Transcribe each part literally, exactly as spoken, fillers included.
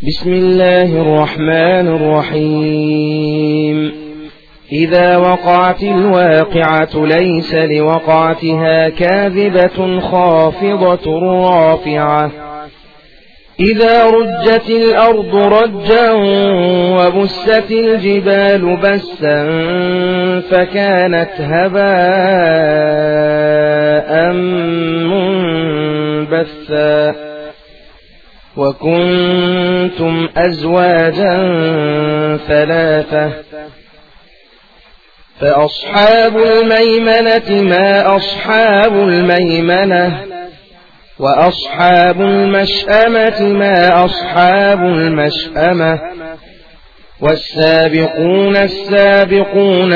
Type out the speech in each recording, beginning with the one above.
بسم الله الرحمن الرحيم. إذا وقعت الواقعة ليس لوقعتها كاذبة خافضة رافعة. إذا رجت الأرض رجا وبست الجبال بسا فكانت هباء منبثا وكنتم أزواجا ثلاثة فأصحاب الميمنة ما أصحاب الميمنة وأصحاب المشأمة ما أصحاب المشأمة والسابقون السابقون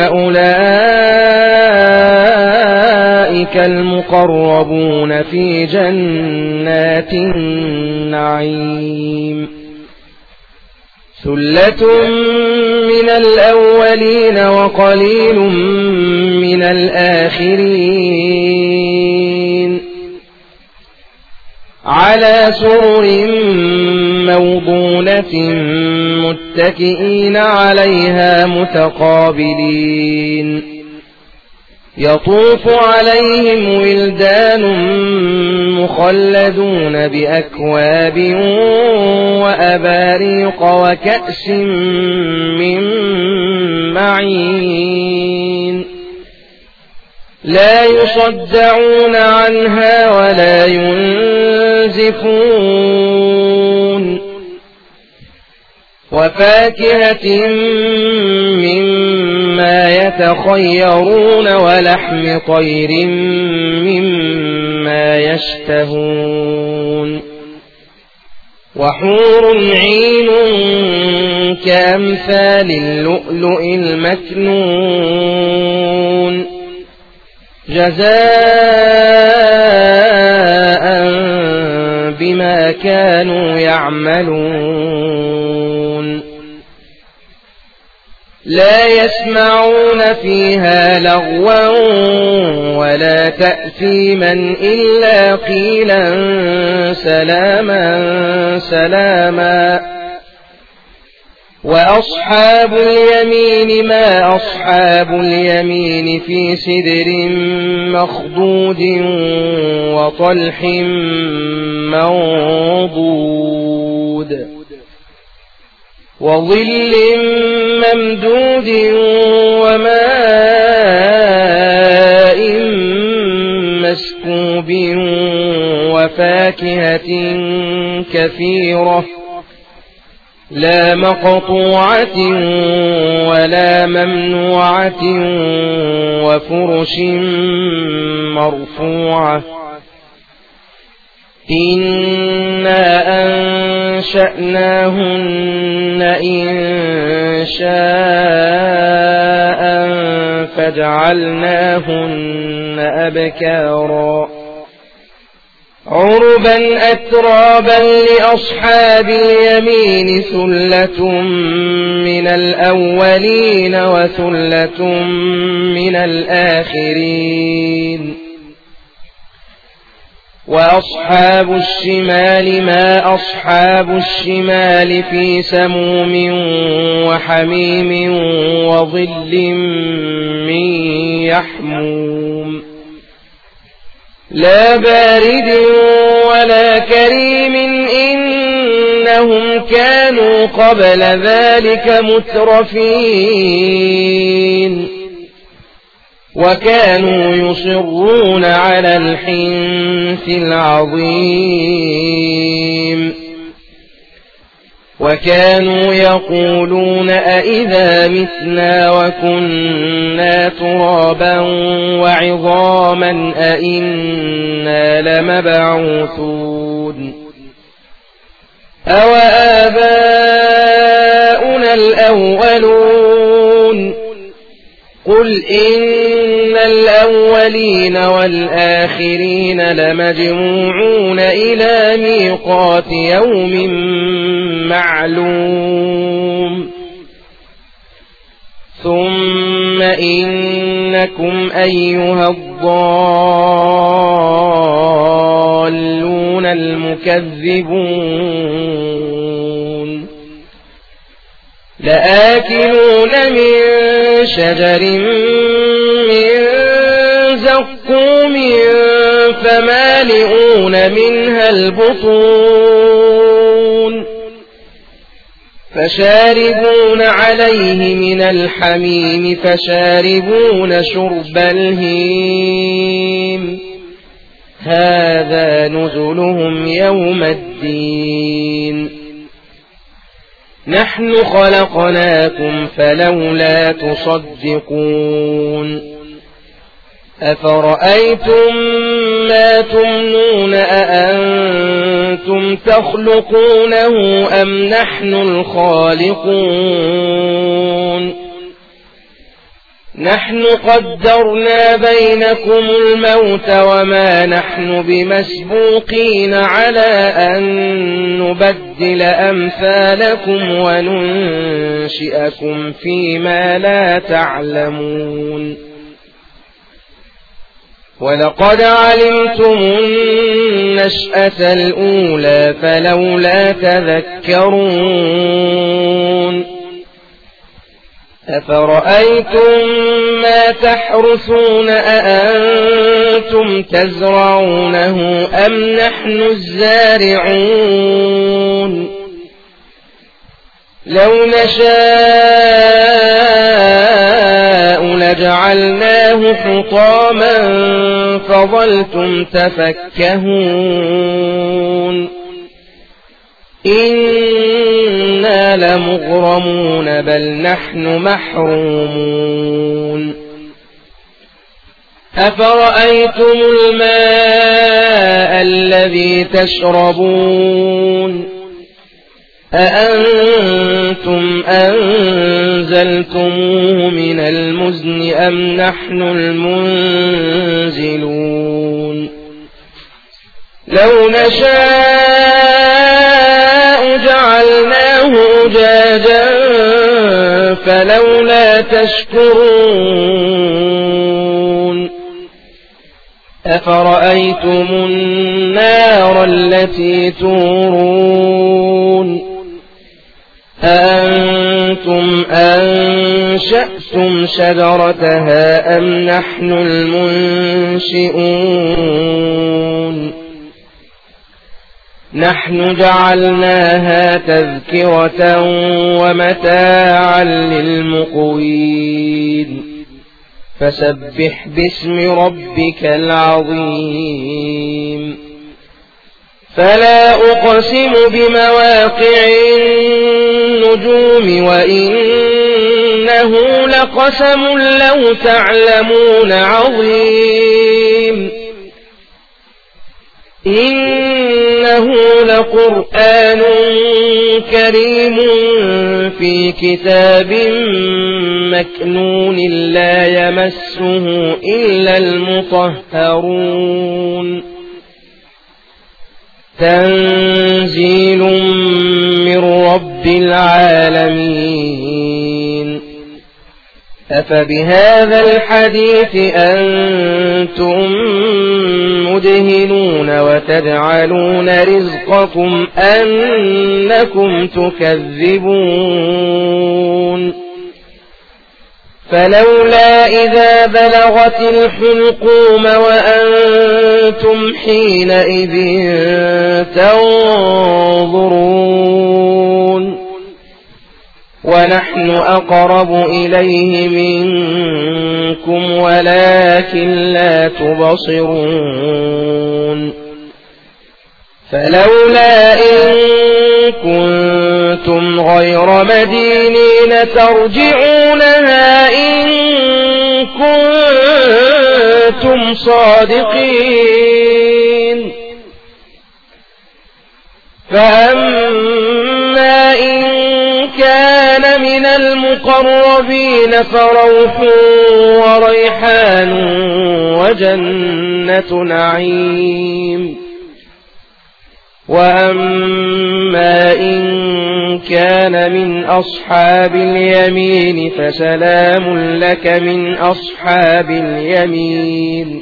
أولئك المقربون في جنات النعيم. ثلة من الأولين وقليل من الآخرين على سرر موضونة متكئين عليها متقابلين يطوف عليهم ولدان مخلدون بأكواب وأباريق وكأس من معين لا يصدعون عنها ولا ينزفون وفاكهة مما يتخيرون ولحم طير مما يشتهون وحور عين كأمثال اللؤلؤ المكنون جزاء بما كانوا يعملون لا يسمعون فيها لغوا ولا تأثيما إلا قيلا سلاما سلاما وأصحاب اليمين ما أصحاب اليمين في سدر مخضود وطلح منضود وظل ممدود وماء مسكوب وفاكهة كثيرة لا مقطوعة ولا ممنوعة وفرش مرفوعة إنا أنشأناهن إن شاء فجعلناهن أبكارا عربا أترابا لأصحاب اليمين ثلة من الأولين وثلة من الآخرين وأصحاب الشمال ما أصحاب الشمال في سموم وحميم وظل من يحموم لا بارد ولا كريم إنهم كانوا قبل ذلك مترفين وكانوا يصرون على الحنث العظيم وكانوا يقولون أئذا متنا وكنا ترابا وعظاما أئنا لمبعوثون أو آباؤنا الأولون قل إن الأولين والآخرين لمجموعون إلى ميقات يوم معلوم ثم إنكم أيها الضالون المكذبون لآكلون من شجر من زقوم فمالئون منها البطون فشاربون عليه من الحميم فشاربون شرب الهيم هذا نزلهم يوم الدين نحن خلقناكم فلولا تصدقون أفرأيتم ما تمنون أأنتم تخلقونه أم نحن الخالقون نحن قدرنا بينكم الموت وما نحن بمسبوقين على أن نبدل أمثالكم وننشئكم فيما لا تعلمون ولقد علمتم النشأة الأولى فلولا تذكرون أفرأيتم ما تحرثون أأنتم تزرعونه أم نحن الزارعون لو نشاء لجعلناه حطاما فظلتم تفكهون إنا لمغرمون بل نحن محرومون أفرأيتم الماء الذي تشربون أأنتم أنزلتموه من المزن أم نحن المنزلون لو نشاء جعلناه أجاجا فلولا تشكرون أفرأيتم النار التي تورون أأنتم أنشأتم شجرتها أم نحن المنشئون نحن جعلناها تذكرة ومتاعا للمقوين فسبح باسم ربك العظيم فلا أقسم بمواقع النجوم وإنه لقسم لو تعلمون عظيم إنه لقرآن كريم في كتاب مكنون لا يمسه إلا المطهرون تنزيل من رب العالمين أفبهذا الحديث أنتم مدهنون وتجعلون رزقكم أنكم تكذبون فلولا إذا بلغت الحلقوم وأنتم حينئذ تنظرون ونحن أقرب إليه منكم ولكن لا تبصرون فلولا إن كنتم غير مدينين ترجعونها إن كنتم صادقين فأما إن كان من المقربين فروح وريحان وجنة نعيم وأما إن كان من أصحاب اليمين فسلام لك من أصحاب اليمين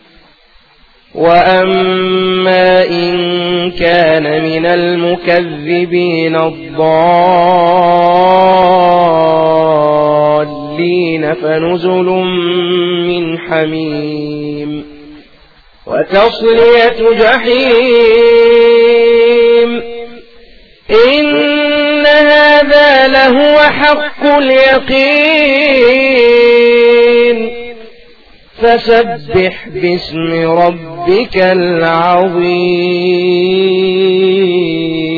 وأما إن كان من المكذبين الضالين للمسرفين فنزل من حميم وتصلية جحيم إن هذا لهو حق اليقين فسبح باسم ربك العظيم.